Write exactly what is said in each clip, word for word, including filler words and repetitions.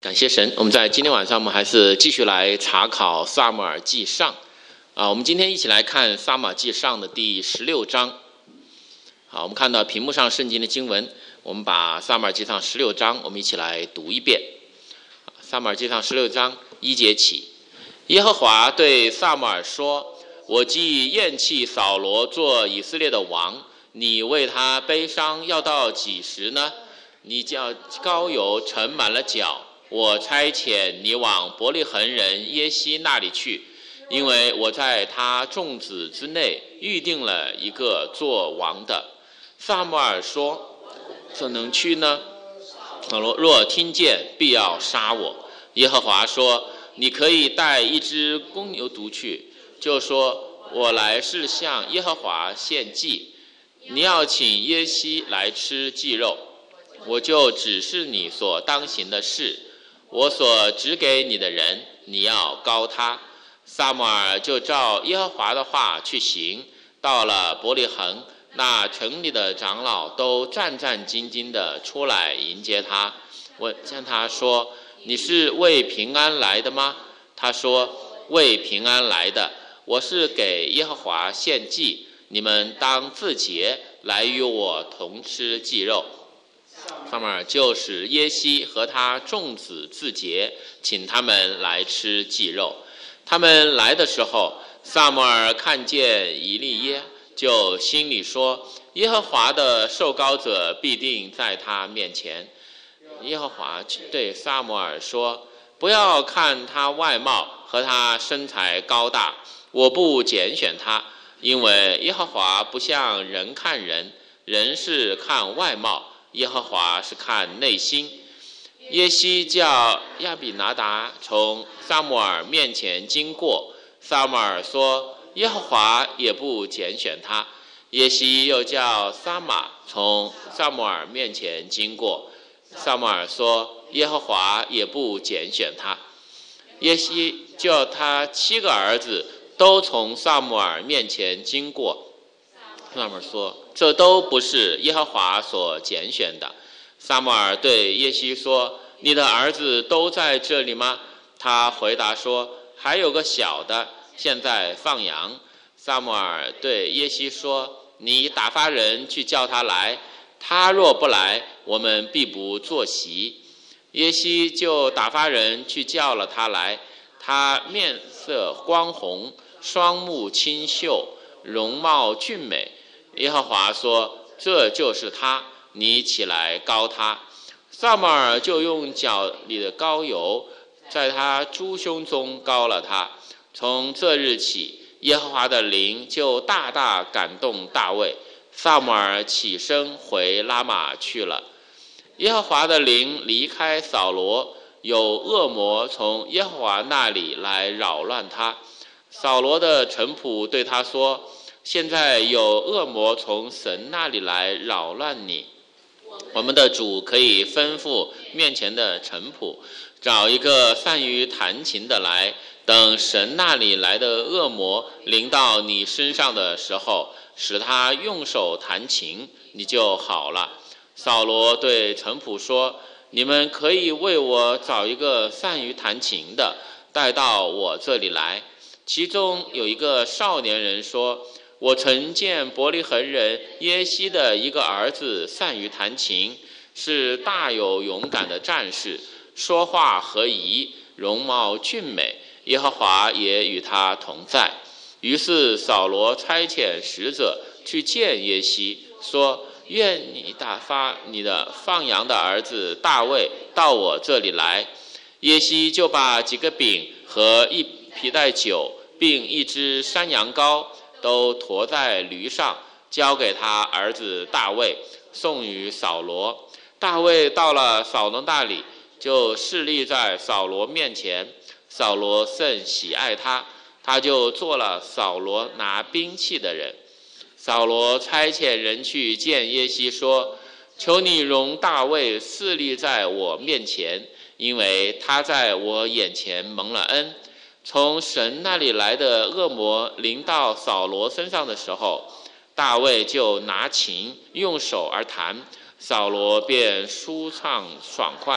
感谢神，我们在今天晚上我们还是继续来查考撒母耳记上啊，我们今天一起来看撒母耳记上的第十六章。好，我们看到屏幕上圣经的经文，我们把撒母耳记上十六章我们一起来读一遍。撒母耳记上十六章一节起，耶和华对撒母耳说：我既厌弃扫罗做以色列的王，你为他悲伤要到几时呢？你叫膏油盛满了脚，我差遣你往伯利恒人耶西那里去，因为我在他众子之内预定了一个做王的。撒母耳说：怎能去呢？扫罗若听见，必要杀我。耶和华说：你可以带一只公牛犊去，就说我来是向耶和华献祭，你要请耶西来吃祭肉，我就指示你所当行的事，我所指给你的人，你要膏他。撒母耳就照耶和华的话去行，到了伯利恒，那城里的长老都战战兢兢地出来迎接他，问向他说：你是为平安来的吗？他说：为平安来的，我是给耶和华献祭，你们当自洁，来与我同吃祭肉。撒母耳就使耶西和他众子自洁，请他们来吃祭肉。他们来的时候，撒母耳看见以利耶，就心里说：耶和华的受膏者必定在他面前。耶和华对撒母耳说：不要看他外貌和他身材高大，我不拣选他，因为耶和华不像人看人，人是看外貌，耶和华是看内心。耶西叫亚比拿达从撒母耳面前经过，撒母耳说：耶和华也不拣选他。耶西又叫撒玛从撒母耳面前经过，撒母耳说：耶和华也不拣选他。耶西叫他七个儿子都从撒母耳面前经过，撒母耳说：这都不是耶和华所拣选的。撒母耳对耶西说：你的儿子都在这里吗？他回答说：还有个小的，现在放羊。撒母耳对耶西说：你打发人去叫他来，他若不来，我们必不坐席。耶西就打发人去叫了他来，他面色光红，双目清秀，容貌俊美。耶和华说：这就是他，你起来膏他。撒母耳就用脚里的膏油在他猪胸中膏了他。从这日起，耶和华的灵就大大感动大卫。撒母耳起身回拉玛去了。耶和华的灵离开扫罗，有恶魔从耶和华那里来扰乱他。扫罗的臣仆对他说：现在有恶魔从神那里来扰乱你，我们的主可以吩咐面前的臣仆，找一个善于弹琴的来，等神那里来的恶魔临到你身上的时候，使他用手弹琴，你就好了。扫罗对臣仆说：你们可以为我找一个善于弹琴的，带到我这里来。其中有一个少年人说：我曾见伯利恒人耶西的一个儿子善于弹琴，是大有勇敢的战士，说话合宜，容貌俊美，耶和华也与他同在。于是扫罗差遣使者去见耶西，说：愿你打发你的放羊的儿子大卫到我这里来。耶西就把几个饼和一皮带酒，并一只山羊羔都驮在驴上，交给他儿子大卫，送与扫罗。大卫到了扫罗那里，就侍立在扫罗面前。扫罗甚喜爱他，他就做了扫罗拿兵器的人。扫罗差遣人去见耶西，说：求你容大卫侍立在我面前，因为他在我眼前蒙了恩。从神那里来的恶魔临到扫罗身上的时候，大卫就拿琴用手而弹，扫罗便舒畅爽快，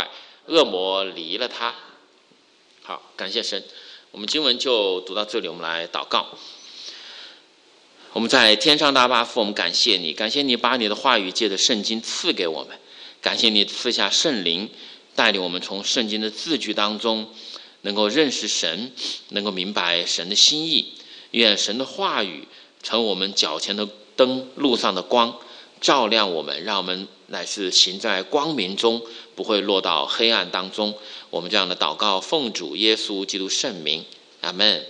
恶魔离了他。好，感谢神。我们经文就读到这里，我们来祷告。我们在天上大爸父，我们感谢你，感谢你把你的话语借着圣经赐给我们，感谢你赐下圣灵，带领我们从圣经的字句当中能够认识神，能够明白神的心意。愿神的话语成我们脚前的灯，路上的光，照亮我们，让我们乃是行在光明中，不会落到黑暗当中。我们这样的祷告奉主耶稣基督圣名，阿们。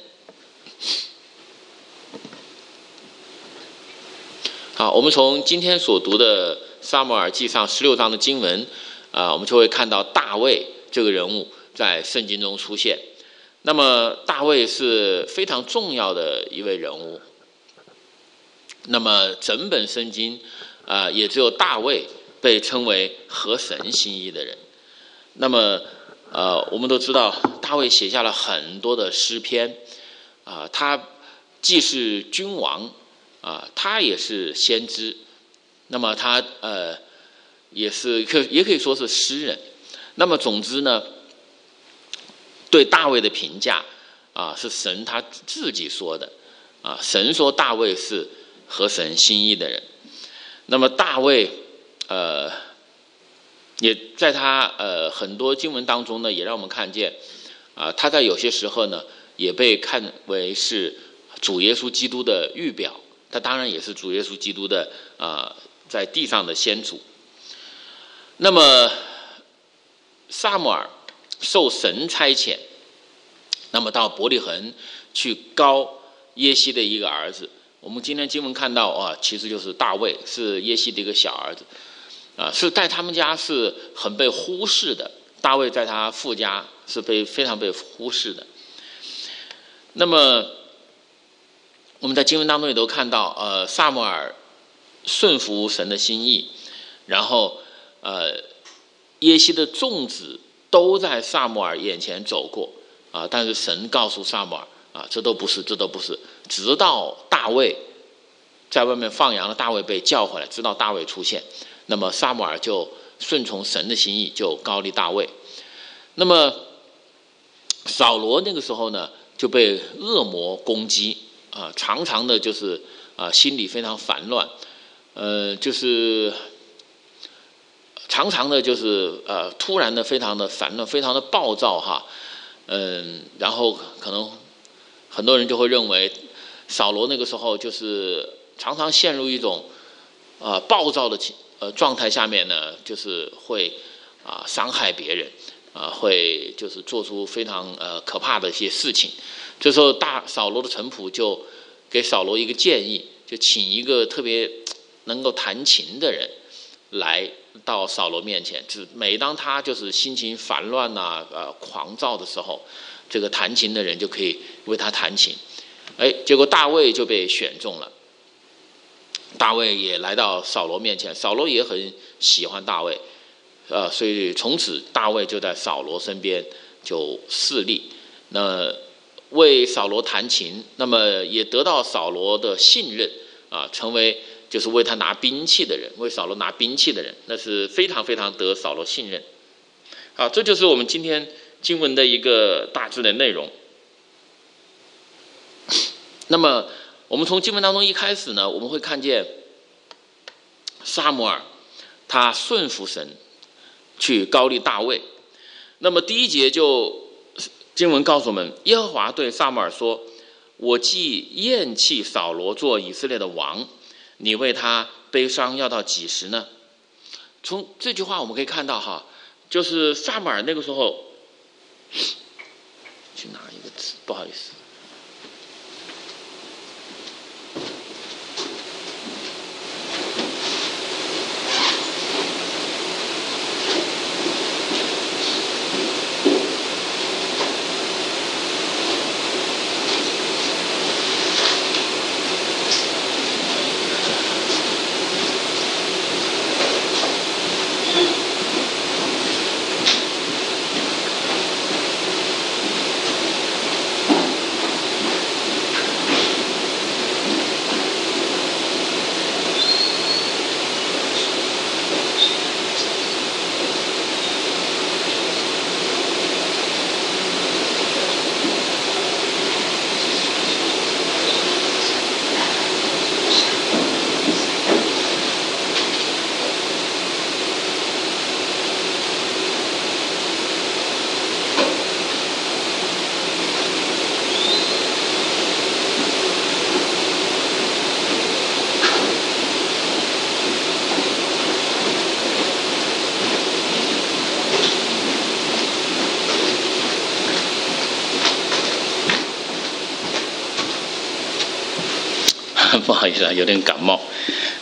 好，我们从今天所读的撒母耳记上十六章的经文啊、呃，我们就会看到大卫这个人物在圣经中出现。那么大卫是非常重要的一位人物，那么整本圣经啊、呃，也只有大卫被称为合神心意的人。那么呃，我们都知道大卫写下了很多的诗篇啊、呃，他既是君王啊、呃，他也是先知，那么他呃也是可也可以说是诗人。那么总之呢，对大卫的评价啊、呃，是神他自己说的啊、呃，神说大卫是合神心意的人。那么大卫呃也在他呃很多经文当中呢，也让我们看见啊、呃，他在有些时候呢也被看为是主耶稣基督的预表，他当然也是主耶稣基督的啊、呃、在地上的先祖。那么撒母耳受神差遣，那么到伯利恒去膏耶西的一个儿子。我们今天经文看到啊，其实就是大卫，是耶西的一个小儿子啊，是在他们家是很被忽视的。大卫在他父家是被非常被忽视的。那么我们在经文当中也都看到，呃，撒母耳顺服神的心意，然后呃，耶西的众子都在撒母耳眼前走过啊，但是神告诉撒母耳啊，这都不是，这都不是。直到大卫在外面放羊的大卫被叫回来，直到大卫出现，那么撒母耳就顺从神的心意，就膏立大卫。那么扫罗那个时候呢，就被恶魔攻击啊，常常的就是啊，心里非常烦乱，呃，就是常常的就是呃，突然的非常的烦乱，非常的暴躁哈，嗯，然后可能很多人就会认为扫罗那个时候就是常常陷入一种啊、呃、暴躁的呃状态下面呢，就是会啊、呃、伤害别人啊、呃，会就是做出非常呃可怕的一些事情。这时候大扫罗的臣仆就给扫罗一个建议，就请一个特别能够弹琴的人来到扫罗面前，只每当他就是心情烦乱呐、呃狂躁的时候，这个弹琴的人就可以为他弹琴。哎，结果大卫就被选中了。大卫也来到扫罗面前，扫罗也很喜欢大卫，呃，所以从此大卫就在扫罗身边就侍立，那为扫罗弹琴，那么也得到扫罗的信任啊、呃，成为就是为他拿兵器的人，为扫罗拿兵器的人，那是非常非常得扫罗信任。好，这就是我们今天经文的一个大致的内容。那么我们从经文当中一开始呢，我们会看见撒母耳他顺服神去膏立大卫。那么第一节就经文告诉我们，耶和华对撒母耳说，我既厌弃扫罗做以色列的王，你为他悲伤要到几时呢？从这句话我们可以看到哈，就是撒母耳那个时候去拿一个字，不好意思， 不好意思啊，有点感冒。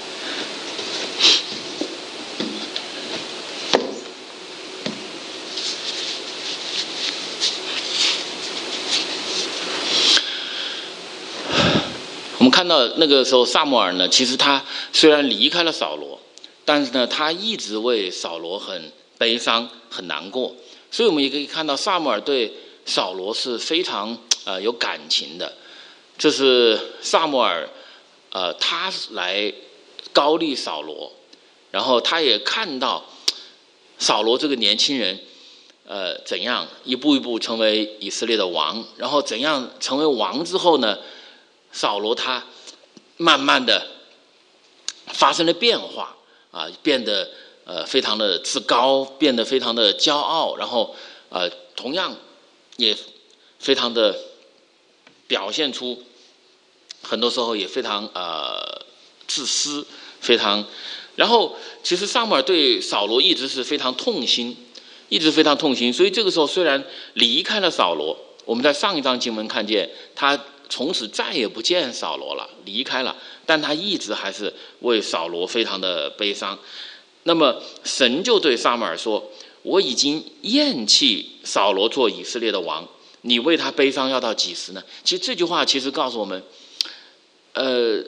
我们看到那个时候撒母耳呢，其实他虽然离开了扫罗，但是呢，他一直为扫罗很悲伤、很难过。所以我们也可以看到撒母耳对扫罗是非常呃有感情的。这是撒母耳呃他来高立扫罗，然后他也看到扫罗这个年轻人呃怎样一步一步成为以色列的王，然后怎样成为王之后呢，扫罗他慢慢的发生了变化啊，变得呃非常的自高，变得非常的骄傲，然后呃同样也非常的表现出很多时候也非常呃自私，非常。然后其实撒母耳对扫罗一直是非常痛心，一直非常痛心，所以这个时候虽然离开了扫罗，我们在上一章经文看见他从此再也不见扫罗了，离开了，但他一直还是为扫罗非常的悲伤。那么神就对撒母耳说，我已经厌弃扫罗做以色列的王，你为他悲伤要到几时呢？其实这句话其实告诉我们呃，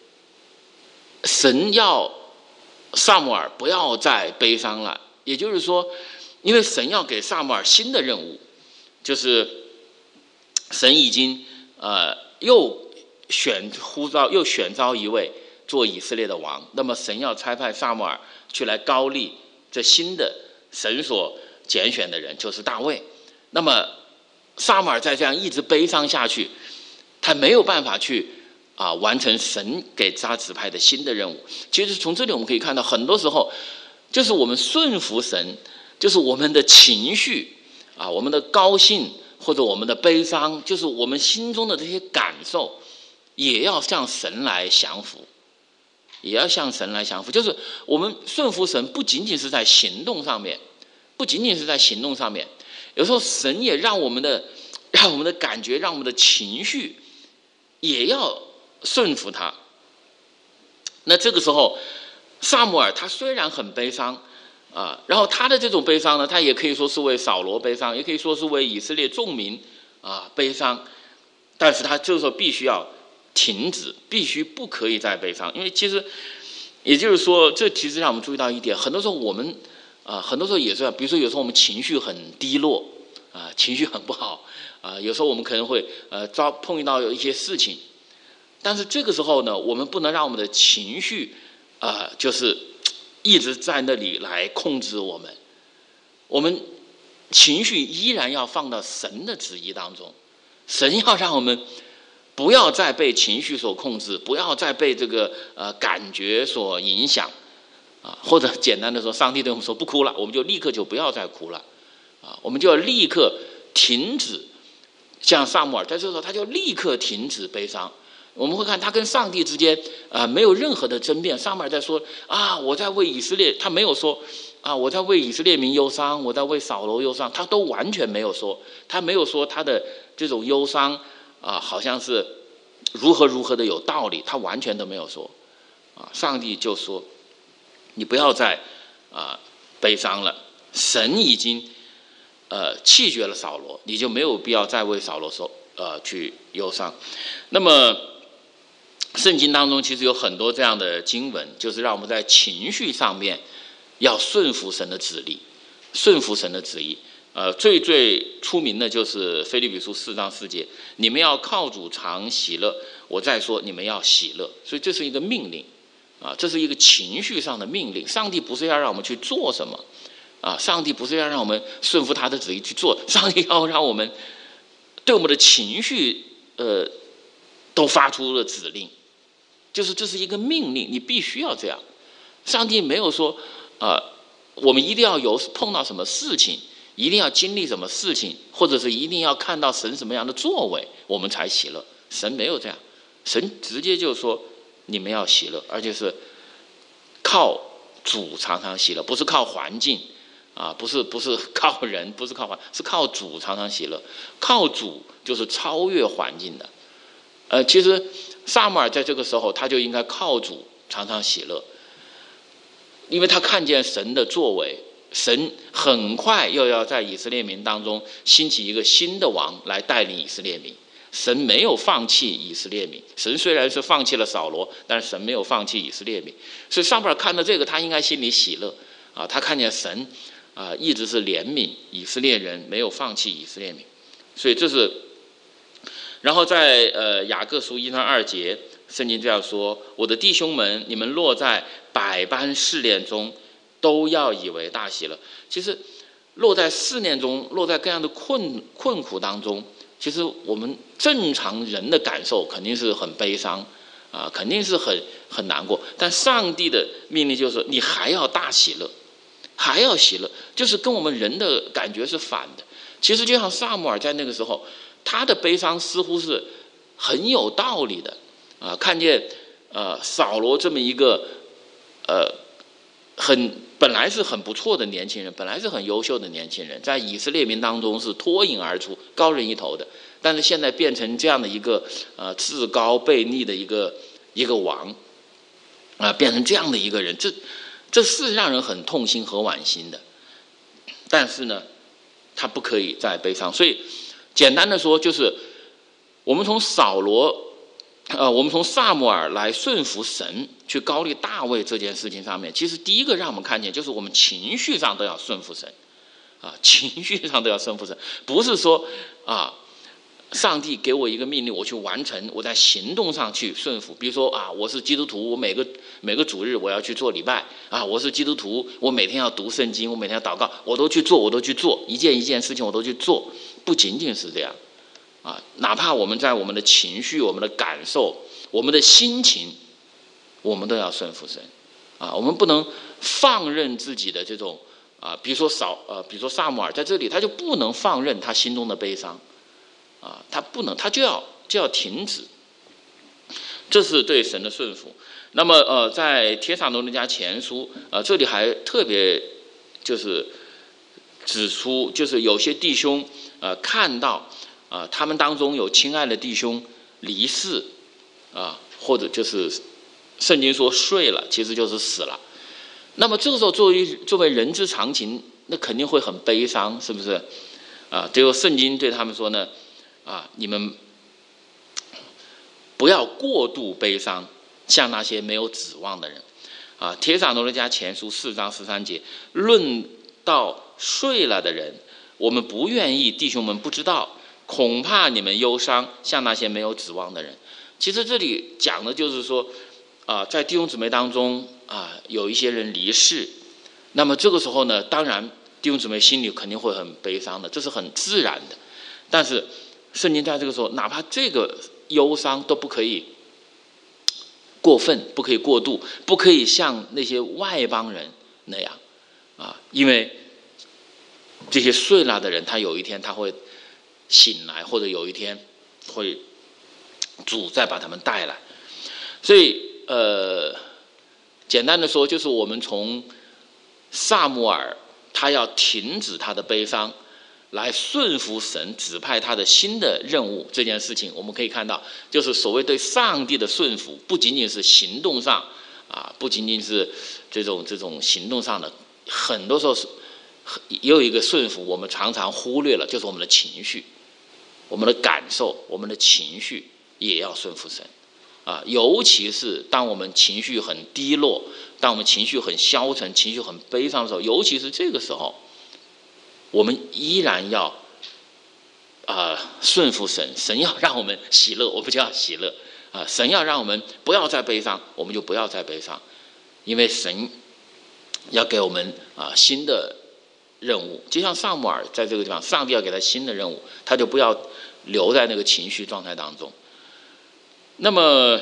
神要撒母耳不要再悲伤了，也就是说因为神要给撒母耳新的任务，就是神已经呃又选呼召又选召一位做以色列的王，那么神要差派撒母耳去来高立这新的神所拣选的人，就是大卫。那么撒母耳再这样一直悲伤下去，他没有办法去啊完成神给他指派的新的任务。其实从这里我们可以看到，很多时候就是我们顺服神，就是我们的情绪啊，我们的高兴或者我们的悲伤，就是我们心中的这些感受，也要向神来降服，也要向神来降服。就是我们顺服神，不仅仅是在行动上面，不仅仅是在行动上面，有时候神也让我们的让我们的感觉，让我们的情绪也要顺服他。那这个时候撒母耳他虽然很悲伤啊，然后他的这种悲伤呢，他也可以说是为扫罗悲伤，也可以说是为以色列众民啊悲伤，但是他这个时候必须要停止，必须不可以再悲伤。因为其实也就是说，这其实让我们注意到一点，很多时候我们啊，很多时候也是，比如说有时候我们情绪很低落啊，情绪很不好啊，有时候我们可能会呃遭碰到有一些事情，但是这个时候呢，我们不能让我们的情绪啊、呃，就是一直在那里来控制我们，我们情绪依然要放到神的旨意当中，神要让我们不要再被情绪所控制，不要再被这个呃感觉所影响啊，或者简单的说，上帝对我们说不哭了，我们就立刻就不要再哭了啊，我们就要立刻停止。像撒母耳在这时候，他就立刻停止悲伤。我们会看他跟上帝之间啊、呃、没有任何的争辩。撒母耳在说啊，我在为以色列，他没有说啊我在为以色列民忧伤，我在为扫罗忧伤，他都完全没有说，他没有说他的这种忧伤啊好像是如何如何的有道理，他完全都没有说啊。上帝就说你不要再啊悲伤了，神已经呃弃绝了扫罗，你就没有必要再为扫罗说呃去忧伤。那么圣经当中其实有很多这样的经文，就是让我们在情绪上面要顺服神的旨意，顺服神的旨意。呃，最最出名的就是腓立比书四章四节，你们要靠主常喜乐。我再说，你们要喜乐。所以这是一个命令啊，这是一个情绪上的命令。上帝不是要让我们去做什么啊，上帝不是要让我们顺服他的旨意去做，上帝要让我们对我们的情绪呃都发出了指令。就是这是一个命令，你必须要这样。上帝没有说，呃，我们一定要有碰到什么事情，一定要经历什么事情，或者是一定要看到神什么样的作为，我们才喜乐。神没有这样，神直接就说你们要喜乐，而且是靠主常常喜乐，不是靠环境啊，不是不是靠人，不是靠环，是靠主常常喜乐。靠主就是超越环境的。呃，其实撒母耳在这个时候他就应该靠主常常喜乐，因为他看见神的作为，神很快又要在以色列民当中兴起一个新的王来带领以色列民。神没有放弃以色列民，神虽然是放弃了扫罗，但是神没有放弃以色列民。所以撒母耳看到这个，他应该心里喜乐啊，他看见神啊一直是怜悯以色列人，没有放弃以色列民。所以这是，然后在呃雅各书一章二节，圣经这样说：我的弟兄们，你们落在百般试炼中，都要以为大喜乐。其实落在试炼中，落在各样的困困苦当中，其实我们正常人的感受肯定是很悲伤啊，肯定是很很难过。但上帝的命令就是你还要大喜乐，还要喜乐，就是跟我们人的感觉是反的。其实就像撒母耳在那个时候，他的悲伤似乎是很有道理的啊，看见呃扫罗这么一个呃很本来是很不错的年轻人，本来是很优秀的年轻人，在以色列民当中是脱颖而出，高人一头的，但是现在变成这样的一个呃自高悖逆的一个一个王啊、呃，变成这样的一个人，这这是让人很痛心和惋惜的。但是呢，他不可以再悲伤。所以简单的说，就是我们从扫罗呃，我们从撒母耳来顺服神，去高立大卫这件事情上面，其实第一个让我们看见，就是我们情绪上都要顺服神，啊，情绪上都要顺服神，不是说啊，上帝给我一个命令，我去完成，我在行动上去顺服。比如说啊，我是基督徒，我每个每个主日我要去做礼拜啊，我是基督徒，我每天要读圣经，我每天要祷告，我都去做，我都去做，一件一件事情我都去做，不仅仅是这样。啊，哪怕我们在我们的情绪、我们的感受、我们的心情，我们都要顺服神。啊，我们不能放任自己的这种啊，比如说扫呃，比如说撒母耳在这里，他就不能放任他心中的悲伤，啊，他不能，他就要就要停止。这是对神的顺服。那么呃，在帖撒罗尼迦前书呃，这里还特别就是指出，就是有些弟兄呃看到。啊，他们当中有亲爱的弟兄离世，啊，或者就是圣经说睡了，其实就是死了。那么这个时候，作为作为人之常情，那肯定会很悲伤，是不是？啊，最后圣经对他们说呢，啊，你们不要过度悲伤，像那些没有指望的人。啊，帖撒罗尼迦前书四章十三节，论到睡了的人，我们不愿意弟兄们不知道。恐怕你们忧伤，像那些没有指望的人。其实这里讲的就是说，啊、呃，在弟兄姊妹当中啊、呃，有一些人离世，那么这个时候呢，当然弟兄姊妹心里肯定会很悲伤的，这是很自然的。但是圣经在这个时候，哪怕这个忧伤都不可以过分，不可以过度，不可以像那些外邦人那样啊，因为这些睡了的人，他有一天他会醒来，或者有一天会主再把他们带来。所以呃，简单的说，就是我们从撒母耳他要停止他的悲伤，来顺服神指派他的新的任务这件事情，我们可以看到，就是所谓对上帝的顺服，不仅仅是行动上啊，不仅仅是这种这种行动上的，很多时候是也有一个顺服，我们常常忽略了，就是我们的情绪。我们的感受，我们的情绪也要顺服神啊！尤其是当我们情绪很低落，当我们情绪很消沉、情绪很悲伤的时候，尤其是这个时候，我们依然要啊、呃、顺服神。神要让我们喜乐，我们就要喜乐啊！神要让我们不要再悲伤，我们就不要再悲伤，因为神要给我们啊、呃、新的任务。就像撒母耳在这个地方，上帝要给他新的任务，他就不要留在那个情绪状态当中。那么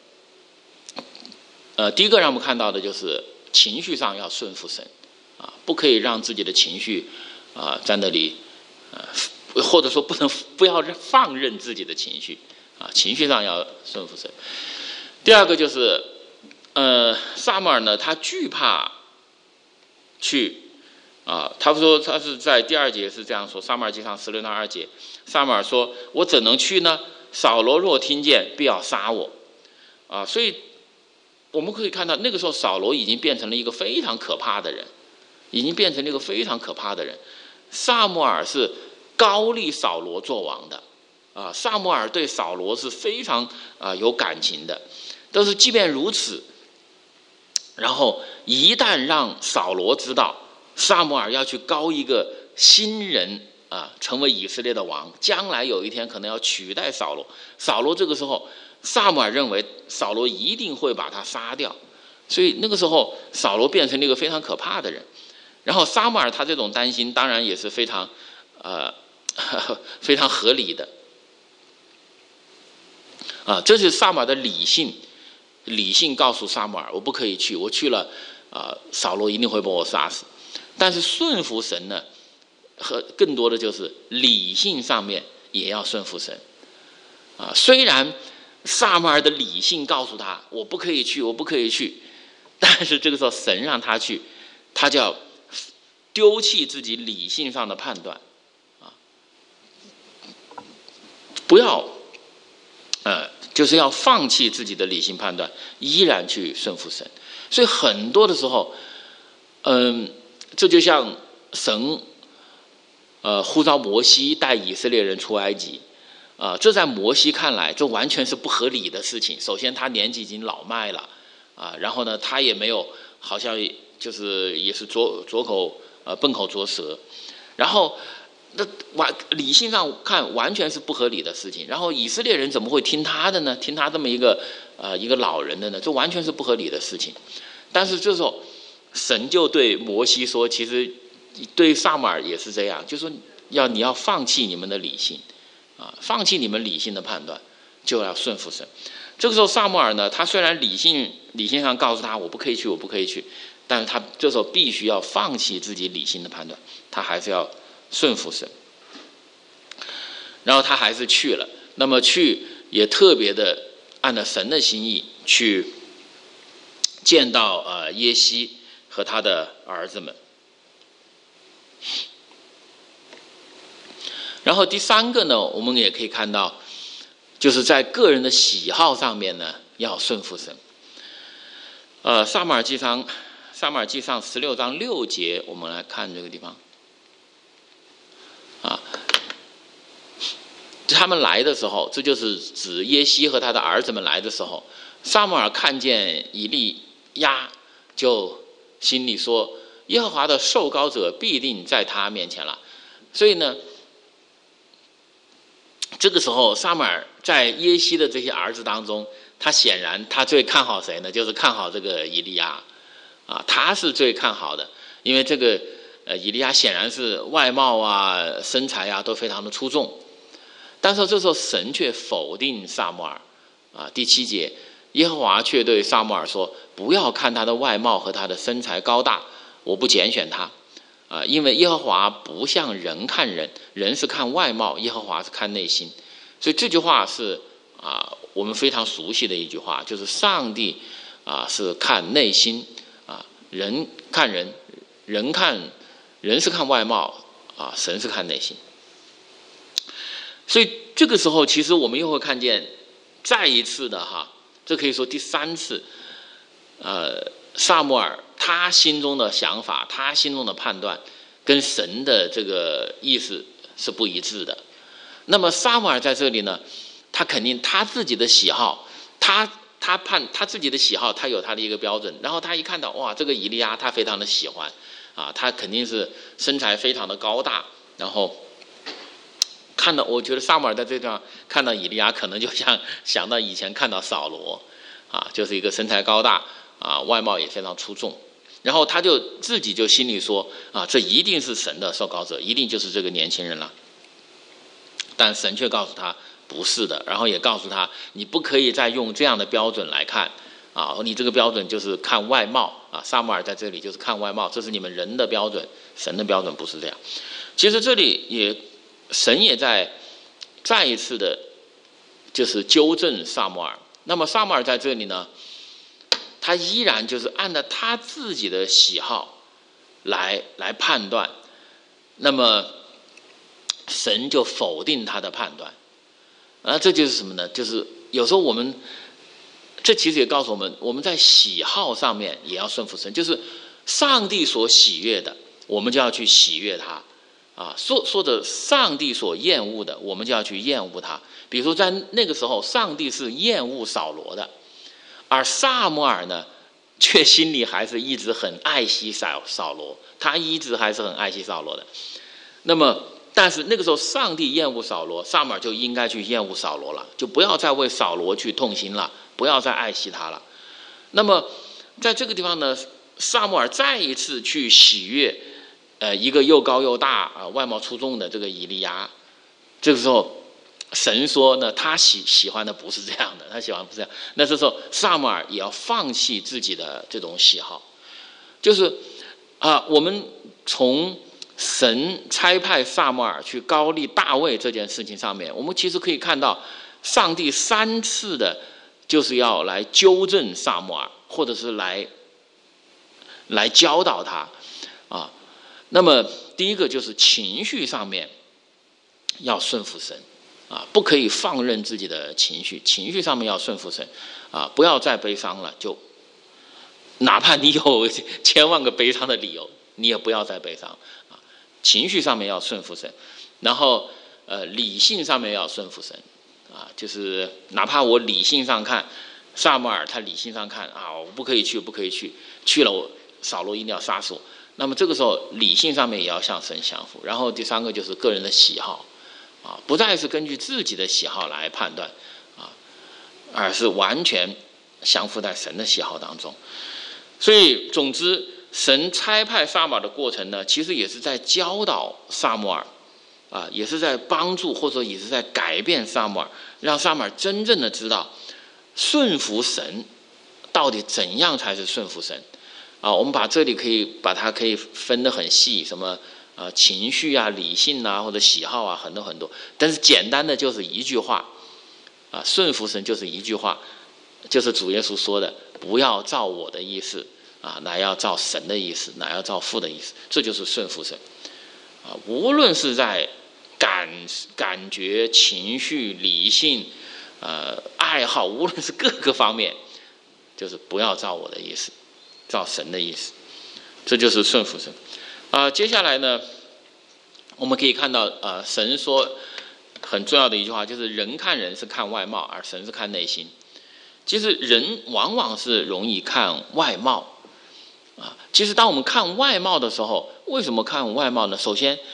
呃，第一个让我们看到的就是情绪上要顺服神啊，不可以让自己的情绪啊在那里啊，或者说不能不要放任自己的情绪啊，情绪上要顺服神。第二个就是呃，撒母耳呢，他惧怕去啊，他说他是在第二节是这样说，撒母耳记上十六章二节，撒母耳说：“我怎能去呢？扫罗若听见，必要杀我。” 啊，所以我们可以看到，那个时候扫罗已经变成了一个非常可怕的人，已经变成了一个非常可怕的人。撒母耳是高立扫罗做王的，啊，撒母耳对扫罗是非常啊有感情的。但是即便如此，然后一旦让扫罗知道撒母耳要去高一个新人啊成为以色列的王，将来有一天可能要取代扫罗，扫罗这个时候撒母耳认为扫罗一定会把他杀掉，所以那个时候扫罗变成了一个非常可怕的人。然后撒母耳他这种担心当然也是非常呃非常合理的啊，这是撒母耳的理性。理性告诉撒母耳，我不可以去，我去了，呃，扫罗一定会把我杀死。但是顺服神呢，和更多的就是理性上面也要顺服神。啊，虽然撒母耳的理性告诉他，我不可以去，我不可以去，但是这个时候神让他去，他就要丢弃自己理性上的判断，啊，不要，呃。就是要放弃自己的理性判断，依然去顺服神。所以很多的时候，嗯，这就像神，呃，呼召摩西带以色列人出埃及，啊、呃，这在摩西看来，这完全是不合理的事情。首先，他年纪已经老迈了，啊、呃，然后呢，他也没有，好像就是也是左左口呃笨口拙舌，然后。那完理性上看完全是不合理的事情，然后以色列人怎么会听他的呢？听他这么一个呃一个老人的呢？这完全是不合理的事情。但是这时候神就对摩西说，其实对撒母耳也是这样，就说要你要放弃你们的理性啊，放弃你们理性的判断，就要顺服神。这个时候撒母耳呢，他虽然理性理性上告诉他我不可以去，我不可以去，但是他这时候必须要放弃自己理性的判断，他还是要顺服神，然后他还是去了。那么去也特别的按照神的心意去见到呃耶西和他的儿子们。然后第三个呢，我们也可以看到，就是在个人的喜好上面呢，要顺服神。呃，撒母耳记上，撒母耳记上十六章六节，我们来看这个地方。啊，他们来的时候，这就是指耶西和他的儿子们来的时候，撒母耳看见以利亚，就心里说：耶和华的受膏者必定在他面前了。所以呢，这个时候撒母耳在耶西的这些儿子当中，他显然他最看好谁呢？就是看好这个以利亚啊，他是最看好的，因为这个。呃，以利亚显然是外貌啊、身材啊都非常的出众，但是这时候神却否定撒母耳啊。第七节，耶和华却对撒母耳说：“不要看他的外貌和他的身材高大，我不拣选他啊，因为耶和华不像人看人，人是看外貌，耶和华是看内心。”所以这句话是啊，我们非常熟悉的一句话，就是上帝啊是看内心啊，人看人，人看。人是看外貌啊，神是看内心。所以这个时候，其实我们又会看见，再一次的哈，这可以说第三次，呃，撒母耳他心中的想法，他心中的判断，跟神的这个意思是不一致的。那么撒母耳在这里呢，他肯定他自己的喜好，他他判他自己的喜好，他有他的一个标准。然后他一看到哇，这个以利亚他非常的喜欢。啊，他肯定是身材非常的高大，然后看到，我觉得撒母耳在这地方看到以利亚，可能就像想到以前看到扫罗，啊，就是一个身材高大，啊，外貌也非常出众，然后他就自己就心里说，啊，这一定是神的受膏者，一定就是这个年轻人了。但神却告诉他不是的，然后也告诉他，你不可以再用这样的标准来看。啊，你这个标准就是看外貌啊，撒母耳在这里就是看外貌，这是你们人的标准，神的标准不是这样。其实这里也，神也在再一次的，就是纠正撒母耳。那么撒母耳在这里呢，他依然就是按照他自己的喜好来来判断，那么神就否定他的判断。啊，这就是什么呢？就是有时候我们。 这其实也告诉我们，我们在喜好上面也要顺服神，就是上帝所喜悦的，我们就要去喜悦他啊。说说着上帝所厌恶的，我们就要去厌恶他。比如说在那个时候，上帝是厌恶扫罗的，而撒母耳呢，却心里还是一直很爱惜扫扫罗，他一直还是很爱惜扫罗的。那么，但是那个时候上帝厌恶扫罗，撒母耳就应该去厌恶扫罗了，就不要再为扫罗去痛心了，不要再爱惜他了。那么，在这个地方呢，撒母耳再一次去喜悦，呃，一个又高又大啊、呃，外貌出众的这个以利亚。这个时候，神说呢，他喜喜欢的不是这样的，他喜欢不是这样。那这时候，撒母耳也要放弃自己的这种喜好，就是啊、呃，我们从神差派撒母耳去膏立大卫这件事情上面，我们其实可以看到，上帝三次的，就是要来纠正撒母耳，或者是来来教导他啊。那么第一个就是情绪上面要顺服神啊，不可以放任自己的情绪，情绪上面要顺服神啊，不要再悲伤了，就哪怕你有千万个悲伤的理由，你也不要再悲伤啊。情绪上面要顺服神，然后呃理性上面要顺服神啊，就是哪怕我理性上看，撒母耳他理性上看啊，我不可以去，不可以去，去了我扫罗一定要杀死我。那么这个时候理性上面也要向神降服。然后第三个就是个人的喜好啊，不再是根据自己的喜好来判断啊，而是完全降服在神的喜好当中。所以总之，神差派撒母耳的过程呢，其实也是在教导撒母耳啊，也是在帮助或者也是在改变撒母耳，让撒母耳真正的知道顺服神到底怎样才是顺服神啊。我们把这里可以把它可以分得很细，什么啊情绪啊、理性啊或者喜好啊，很多很多。但是简单的就是一句话啊，顺服神就是一句话，就是主耶稣说的：不要照我的意思啊，乃要照神的意思，乃要照父的意思。这就是顺服神啊。无论是在感感觉、情绪、理性、呃爱好，无论是各个方面，就是不要照我的意思，照神的意思。这就是顺服神啊、呃。接下来呢，我们可以看到，呃，神说很重要的一句话，就是人看人是看外貌，而神是看内心。其实人往往是容易看外貌啊。其实当我们看外貌的时候，为什么看外貌呢？首先，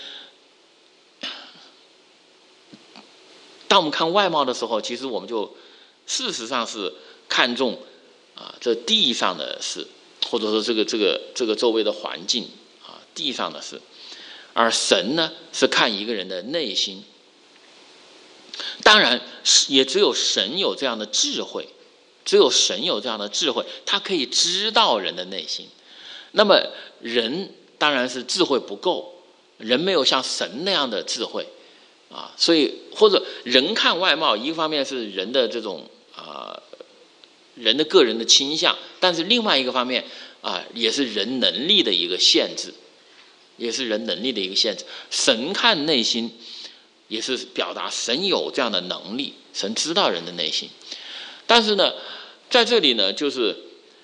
当我们看外貌的时候，其实我们就事实上是看重啊这地上的事，或者说这个这个这个周围的环境啊地上的事，而神呢是看一个人的内心。当然，也只有神有这样的智慧。只有神有这样的智慧，他可以知道人的内心。那么人当然是智慧不够，人没有像神那样的智慧啊，所以或者人看外貌，一方面是人的这种啊、呃、人的个人的倾向，但是另外一个方面啊、呃、也是人能力的一个限制，也是人能力的一个限制。神看内心，也是表达神有这样的能力，神知道人的内心。但是呢，在这里呢，就是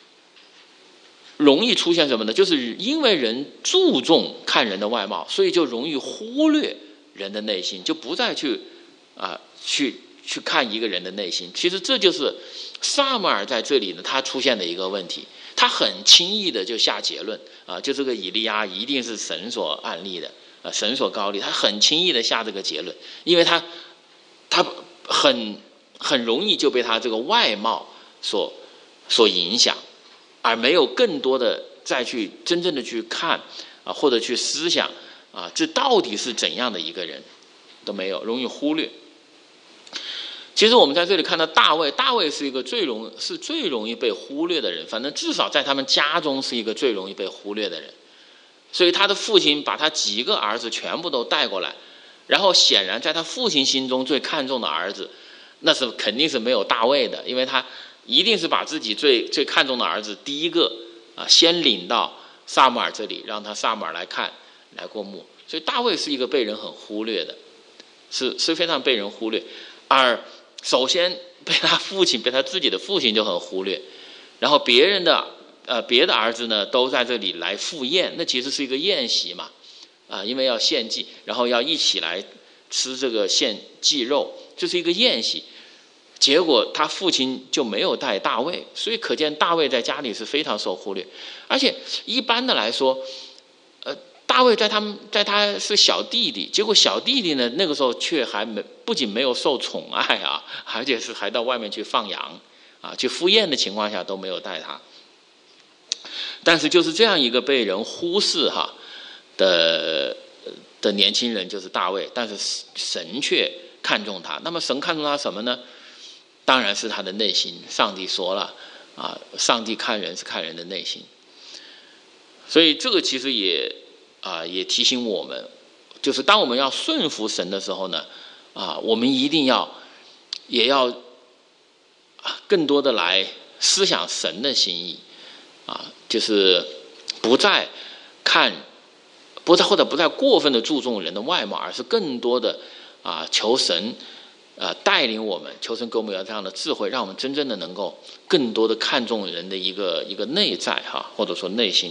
容易出现什么呢？就是因为人注重看人的外貌，所以就容易忽略人的内心，就不再去啊、呃、去去看一个人的内心。其实这就是撒母耳在这里呢，他出现的一个问题。他很轻易的就下结论啊，就这个以利亚一定是神所案例的啊，神所膏立，他很轻易的下这个结论，因为他他很。很容易就被他这个外貌所所影响，而没有更多的再去真正的去看啊，或者去思想啊，这到底是怎样的一个人，都没有，容易忽略。其实我们在这里看到大卫，大卫是一个最容是最容易被忽略的人，反正至少在他们家中是一个最容易被忽略的人。所以他的父亲把他几个儿子全部都带过来，然后显然在他父亲心中最看重的儿子，那是肯定是没有大卫的，因为他一定是把自己最最看重的儿子第一个啊先领到撒母耳这里，让他撒母耳来看来过目。所以大卫是一个被人很忽略的，是是非常被人忽略。而首先被他父亲被他自己的父亲就很忽略，然后别人的呃别的儿子呢都在这里来赴宴，那其实是一个宴席嘛，啊，因为要献祭，然后要一起来吃这个献祭肉，这是一个宴席。结果他父亲就没有带大卫，所以可见大卫在家里是非常受忽略。而且一般的来说，呃，大卫在他们在他是小弟弟，结果小弟弟呢那个时候却还没不仅没有受宠爱啊，而且是还到外面去放羊啊，去赴宴的情况下都没有带他。但是就是这样一个被人忽视哈的的年轻人就是大卫，但是神却看重他。那么神看重他什么呢？当然是他的内心。上帝说了啊，上帝看人是看人的内心。所以这个其实也啊也提醒我们，就是当我们要顺服神的时候呢，啊，我们一定要也要更多的来思想神的心意啊，就是不再看不再或者不再过分的注重人的外貌，而是更多的啊求神呃，带领我们，求神给我们有这样的智慧，让我们真正的能够更多的看重人的一个一个内在哈，或者说内心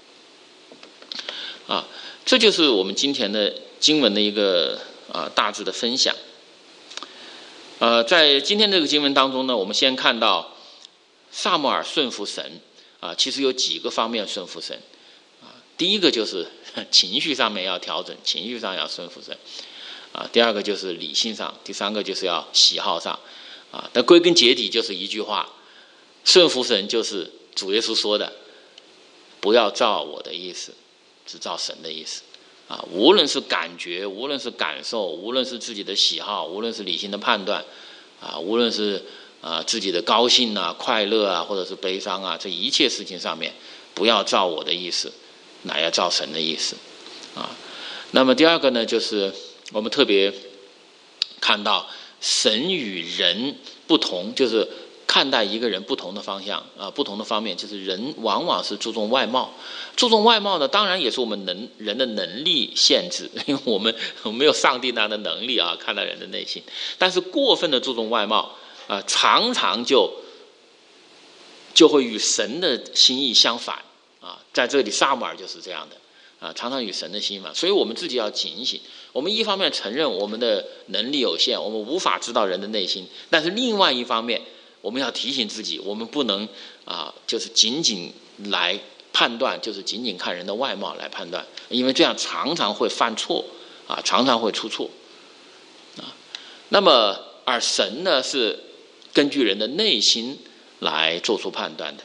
啊，这就是我们今天的经文的一个啊大致的分享。呃，在今天这个经文当中呢，我们先看到撒母耳顺服神啊，其实有几个方面顺服神啊，第一个就是情绪上面要调整，情绪上要顺服神。啊，第二个就是理性上，第三个就是要喜好上，啊，但归根结底就是一句话：顺服神就是主耶稣说的，不要照我的意思，只照神的意思。啊，无论是感觉，无论是感受，无论是自己的喜好，无论是理性的判断，啊，无论是啊自己的高兴啊、快乐啊，或者是悲伤啊，这一切事情上面，不要照我的意思，乃要照神的意思。啊，那么第二个呢，就是我们特别看到神与人不同，就是看待一个人不同的方向啊，不同的方面，就是人往往是注重外貌，注重外貌呢，当然也是我们能人的能力限制，因为我们我们没有上帝那样的能力啊，看待人的内心。但是过分的注重外貌啊，常常就就会与神的心意相反啊。在这里，撒母耳就是这样的。啊，常常与神的心嘛，所以我们自己要警醒。我们一方面承认我们的能力有限，我们无法知道人的内心，但是另外一方面，我们要提醒自己，我们不能啊，就是仅仅来判断，就是仅仅看人的外貌来判断，因为这样常常会犯错啊，常常会出错啊。那么，而神呢，是根据人的内心来做出判断的。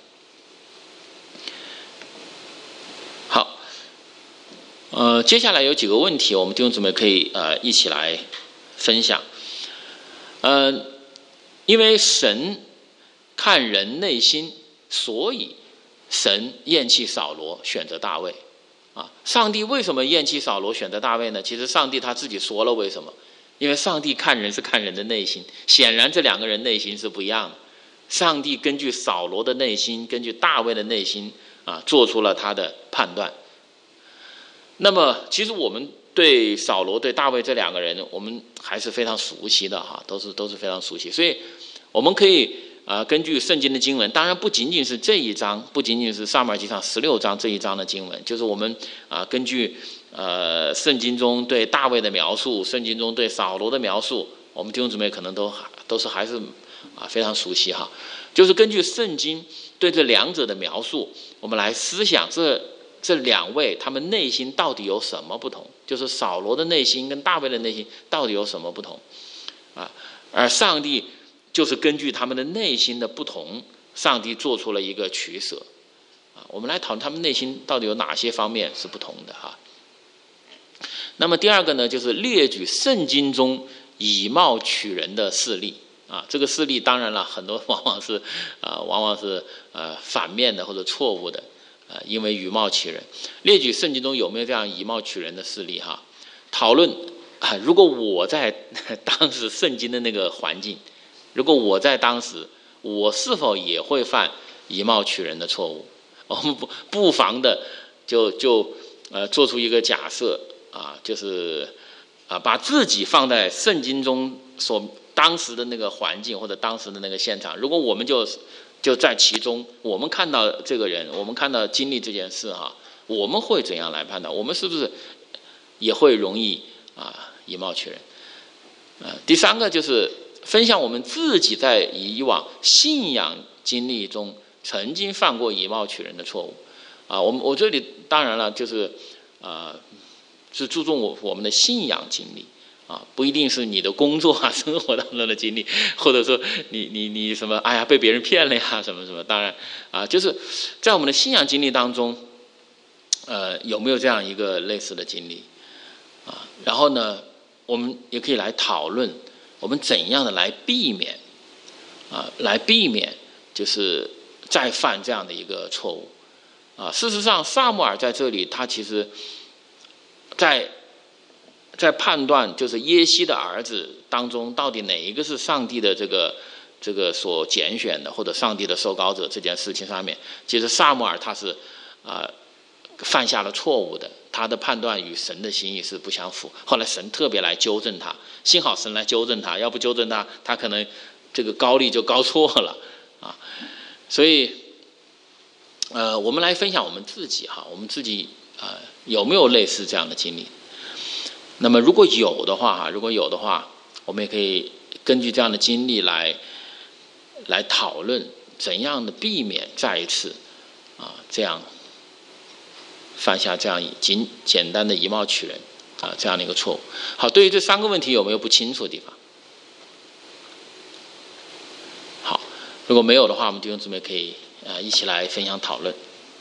好。呃，接下来有几个问题，我们弟兄姊妹可以呃一起来分享。呃，因为神看人内心，所以神厌弃扫罗，选择大卫。啊，上帝为什么厌弃扫罗，选择大卫呢？其实上帝他自己说了为什么？因为上帝看人是看人的内心，显然这两个人内心是不一样的。上帝根据扫罗的内心，根据大卫的内心啊，做出了他的判断。那么，其实我们对扫罗、对大卫这两个人，我们还是非常熟悉的哈，都是都是非常熟悉。所以，我们可以啊、呃，根据圣经的经文，当然不仅仅是这一章，不仅仅是撒母耳记上十六章这一章的经文，就是我们啊、呃，根据呃圣经中对大卫的描述，圣经中对扫罗的描述，我们弟兄姊妹可能都都是还是啊非常熟悉哈。就是根据圣经对这两者的描述，我们来思想这。这两位他们内心到底有什么不同？就是扫罗的内心跟大卫的内心到底有什么不同啊？而上帝就是根据他们的内心的不同，上帝做出了一个取舍啊。我们来讨论他们内心到底有哪些方面是不同的哈。那么第二个呢，就是列举圣经中以貌取人的事例啊。这个事例当然了，很多往往是啊、呃，往往是呃反面的或者错误的。呃，因为以貌取人，列举圣经中有没有这样以貌取人的事例哈？讨论啊，如果我在当时圣经的那个环境，如果我在当时，我是否也会犯以貌取人的错误？我们不不妨的就就呃做出一个假设啊，就是啊把自己放在圣经中所当时的那个环境或者当时的那个现场，如果我们就就在其中，我们看到这个人，我们看到经历这件事哈，我们会怎样来判断？我们是不是也会容易啊以貌取人？啊，第三个就是分享我们自己在以往信仰经历中曾经犯过以貌取人的错误。啊，我们我这里当然了，就是啊、呃，是注重我我们的信仰经历啊，不一定是你的工作啊、生活当中的经历，或者说你你你什么，哎呀被别人骗了呀，什么什么。当然啊，就是在我们的信仰经历当中，呃，有没有这样一个类似的经历啊？然后呢，我们也可以来讨论，我们怎样的来避免啊，来避免就是再犯这样的一个错误。啊，事实上，撒母耳在这里，他其实在在判断就是耶西的儿子当中，到底哪一个是上帝的这个这个所拣选的，或者上帝的受膏者这件事情上面，其实撒母耳他是啊、呃、犯下了错误的，他的判断与神的心意是不相符。后来神特别来纠正他，幸好神来纠正他，要不纠正他，他可能这个高利就高错了啊，所以。呃，我们来分享我们自己哈，我们自己啊、呃、有没有类似这样的经历？那么如果有的话哈，如果有的话，我们也可以根据这样的经历来来讨论怎样的避免再一次啊这样犯下这样简简单的以貌取人啊这样的一个错误。好，对于这三个问题有没有不清楚的地方？好，如果没有的话，我们弟兄姊妹可以。啊，一起来分享讨论。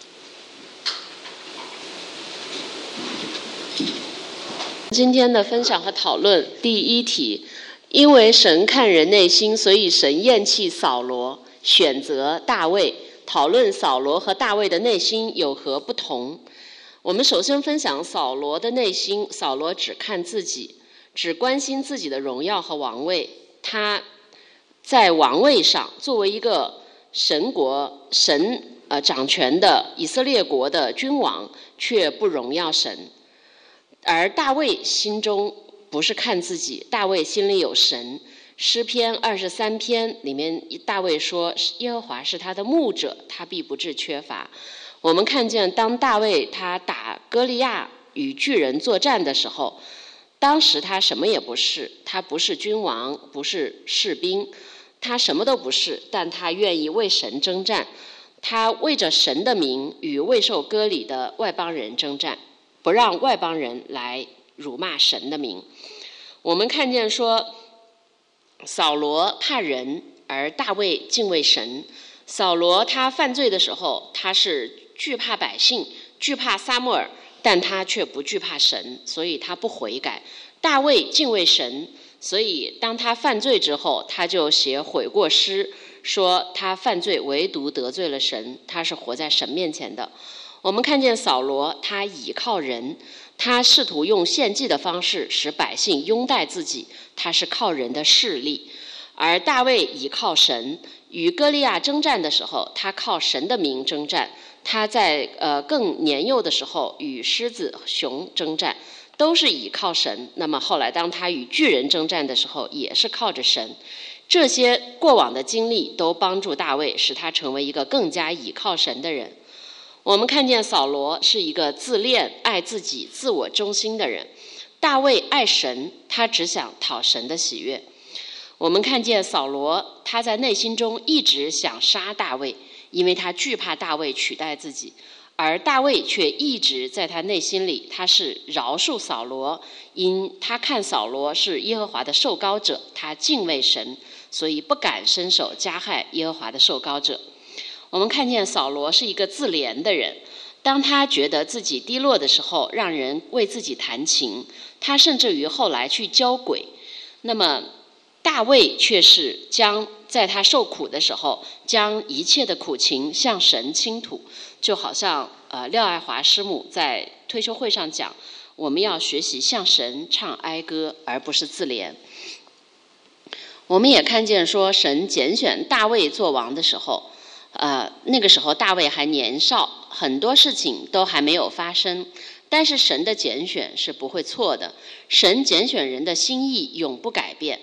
今天的分享和讨论，第一题，因为神看人内心，所以神厌弃扫罗，选择大卫。讨论扫罗和大卫的内心有何不同？我们首先分享扫罗的内心。扫罗只看自己，只关心自己的荣耀和王位。他在王位上作为一个神国神呃掌权的以色列国的君王，却不荣耀神。而大卫心中不是看自己，大卫心里有神。诗篇二十三篇里面，大卫说耶和华是他的牧者，他必不致缺乏。我们看见当大卫他打歌利亚与巨人作战的时候，当时他什么也不是，他不是君王，不是士兵，他什么都不是，但他愿意为神征战，他为着神的名与未受割礼的外邦人征战，不让外邦人来辱骂神的名。我们看见说，扫罗怕人，而大卫敬畏神。扫罗他犯罪的时候，他是惧怕百姓，惧怕撒母耳，但他却不惧怕神，所以他不悔改。大卫敬畏神，所以当他犯罪之后，他就写悔过诗，说他犯罪唯独得罪了神，他是活在神面前的。我们看见扫罗他倚靠人，他试图用献祭的方式使百姓拥戴自己，他是靠人的势力。而大卫倚靠神，与歌利亚征战的时候，他靠神的名征战。他在呃更年幼的时候与狮子熊征战，都是倚靠神。那么后来当他与巨人征战的时候，也是靠着神。这些过往的经历都帮助大卫，使他成为一个更加倚靠神的人。我们看见扫罗是一个自恋、爱自己、自我中心的人。大卫爱神，他只想讨神的喜悦。我们看见扫罗，他在内心中一直想杀大卫，因为他惧怕大卫取代自己。而大卫却一直在他内心里，他是饶恕扫罗，因他看扫罗是耶和华的受膏者，他敬畏神，所以不敢伸手加害耶和华的受膏者。我们看见扫罗是一个自怜的人，当他觉得自己低落的时候，让人为自己弹琴，他甚至于后来去教鬼。那么大卫却是将在他受苦的时候，将一切的苦情向神倾吐，就好像呃廖爱华师母在退休会上讲，我们要学习向神唱哀歌，而不是自怜。我们也看见说，神拣选大卫做王的时候，呃，那个时候大卫还年少，很多事情都还没有发生，但是神的拣选是不会错的，神拣选人的心意永不改变。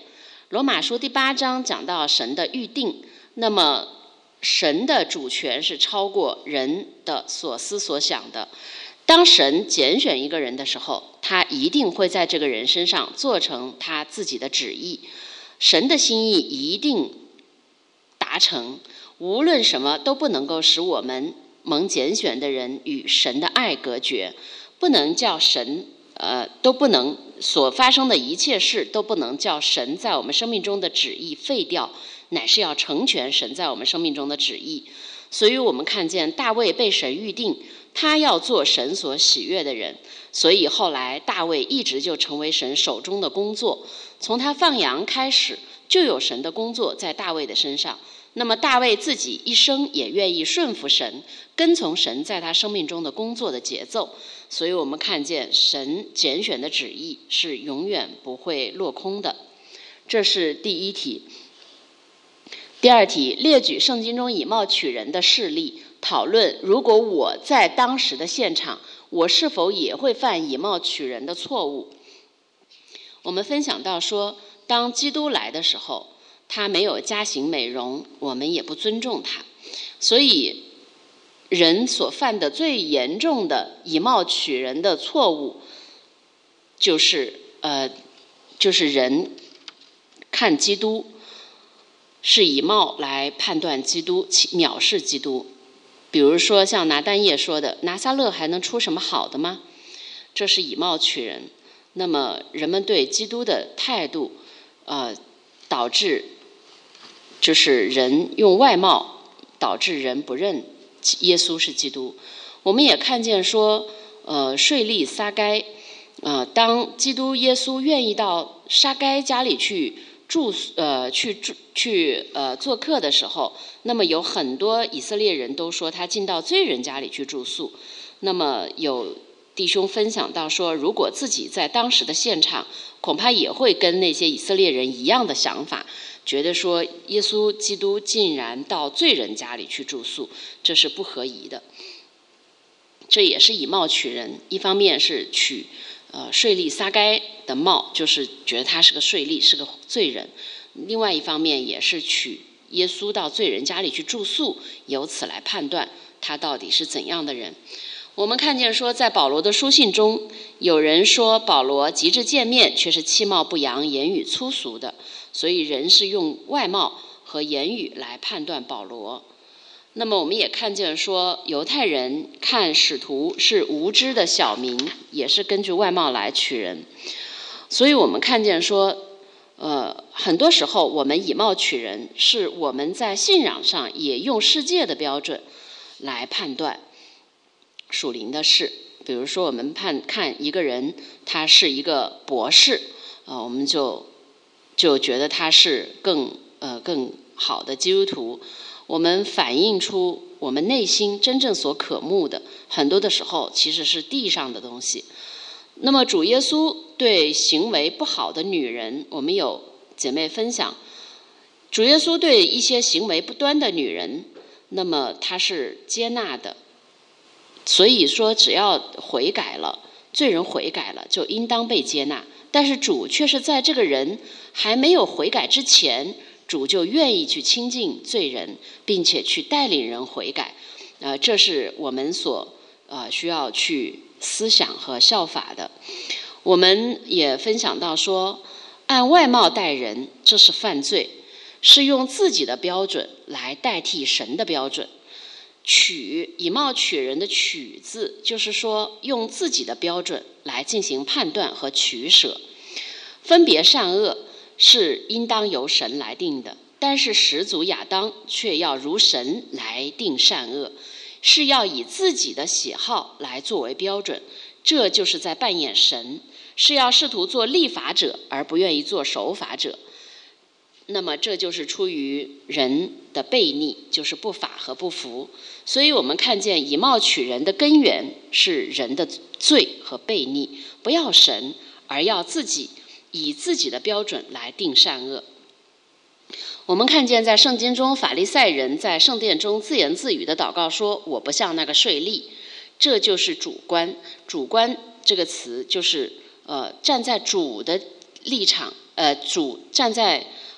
罗马书第八章讲到神的预定，那么神的主权是超过人的所思所想的。当神拣选一个人的时候，他一定会在这个人身上做成他自己的旨意，神的心意一定达成，无论什么都不能够使我们蒙拣选的人与神的爱隔绝，不能叫神呃都不能所发生的一切事都不能叫神在我们生命中的旨意废掉，乃是要成全神在我们生命中的旨意。所以我们看见大卫被神预定，他要做神所喜悦的人，所以后来大卫一直就成为神手中的工作，从他放羊开始就有神的工作在大卫的身上。那么大卫自己一生也愿意顺服神，跟从神在他生命中的工作的节奏，所以我们看见神拣选的旨意是永远不会落空的。这是第一题。第二题，列举圣经中以貌取人的事例，讨论如果我在当时的现场，我是否也会犯以貌取人的错误。我们分享到说，当基督来的时候，他没有加行美容，我们也不尊重他，所以人所犯的最严重的以貌取人的错误，就是呃，就是人看基督是以貌来判断基督，藐视基督。比如说像拿但业说的，拿撒勒还能出什么好的吗？这是以貌取人。那么人们对基督的态度呃，导致就是人用外貌导致人不认耶稣是基督。我们也看见说呃，税吏撒该呃，当基督耶稣愿意到撒该家里去住呃去住去呃做客的时候，那么有很多以色列人都说他进到罪人家里去住宿。那么有弟兄分享到说，如果自己在当时的现场，恐怕也会跟那些以色列人一样的想法，觉得说耶稣基督竟然到罪人家里去住宿，这是不合宜的。这也是以貌取人，一方面是取呃税吏撒该的貌，就是觉得他是个税吏，是个罪人；另外一方面也是取耶稣到罪人家里去住宿，由此来判断他到底是怎样的人。我们看见说，在保罗的书信中，有人说保罗及至见面却是其貌不扬，言语粗俗的，所以人是用外貌和言语来判断保罗。那么我们也看见说，犹太人看使徒是无知的小民，也是根据外貌来取人。所以我们看见说呃，很多时候我们以貌取人，是我们在信仰上也用世界的标准来判断属灵的事。比如说我们判看一个人他是一个博士，呃，我们就就觉得他是更呃更好的基督徒。我们反映出我们内心真正所渴慕的，很多的时候其实是地上的东西。那么主耶稣对行为不好的女人，我们有姐妹分享，主耶稣对一些行为不端的女人，那么他是接纳的。所以说只要悔改了，罪人悔改了，就应当被接纳。但是主却是在这个人还没有悔改之前，主就愿意去亲近罪人，并且去带领人悔改。呃，这是我们所呃需要去思想和效法的。我们也分享到说，按外貌待人，这是犯罪，是用自己的标准来代替神的标准。取，以貌取人的取字，就是说用自己的标准来进行判断和取舍。分别善恶是应当由神来定的，但是始祖亚当却要如神来定善恶，是要以自己的喜好来作为标准。这就是在扮演神，是要试图做立法者而不愿意做守法者。那么这就是出于人的悖逆，就是不法和不服。所以我们看见以貌取人的根源是人的罪和悖逆，不要神，而要自己以自己的标准来定善恶。我们看见在圣经中，法利赛人在圣殿中自言自语的祷告说，我不像那个税吏。这就是主观。主观这个词就是呃站在主的立场，呃主站在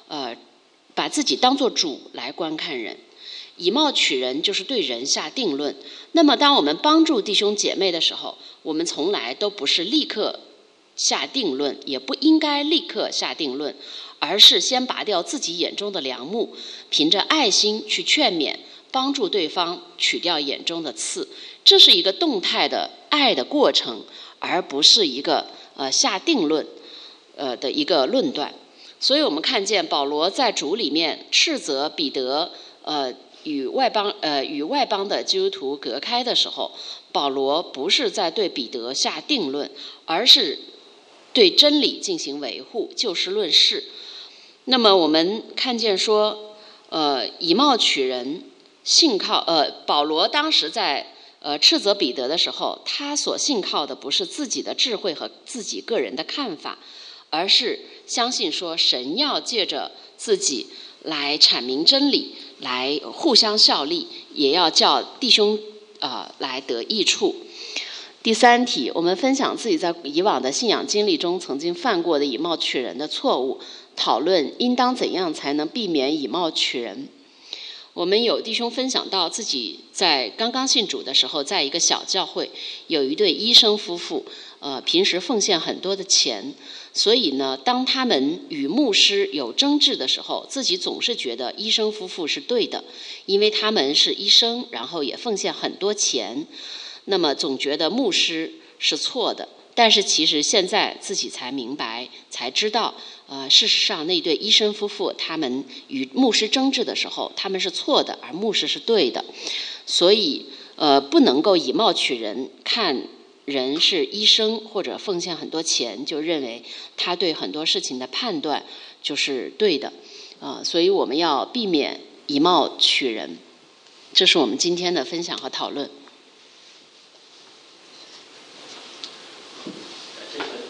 呃，把自己当作主来观看人。以貌取人就是对人下定论。那么当我们帮助弟兄姐妹的时候，我们从来都不是立刻下定论，也不应该立刻下定论，而是先拔掉自己眼中的梁木，凭着爱心去劝勉，帮助对方取掉眼中的刺。这是一个动态的爱的过程，而不是一个呃下定论呃的一个论断。所以我们看见保罗在主里面斥责彼得呃与外邦呃与外邦的基督徒隔开的时候，保罗不是在对彼得下定论，而是对真理进行维护，就事论事。那么我们看见说，呃，以貌取人，信靠呃，保罗当时在呃斥责彼得的时候，他所信靠的不是自己的智慧和自己个人的看法，而是相信说神要借着自己来阐明真理，来互相效力，也要叫弟兄呃来得益处。第三题，我们分享自己在以往的信仰经历中曾经犯过的以貌取人的错误，讨论应当怎样才能避免以貌取人。我们有弟兄分享到自己在刚刚信主的时候，在一个小教会有一对医生夫妇，呃，平时奉献很多的钱，所以呢，当他们与牧师有争执的时候，自己总是觉得医生夫妇是对的，因为他们是医生，然后也奉献很多钱，那么总觉得牧师是错的。但是其实现在自己才明白，才知道，呃，事实上那对医生夫妇他们与牧师争执的时候，他们是错的，而牧师是对的。所以，呃，不能够以貌取人，看人是医生或者奉献很多钱，就认为他对很多事情的判断就是对的，啊、呃，所以我们要避免以貌取人。这是我们今天的分享和讨论。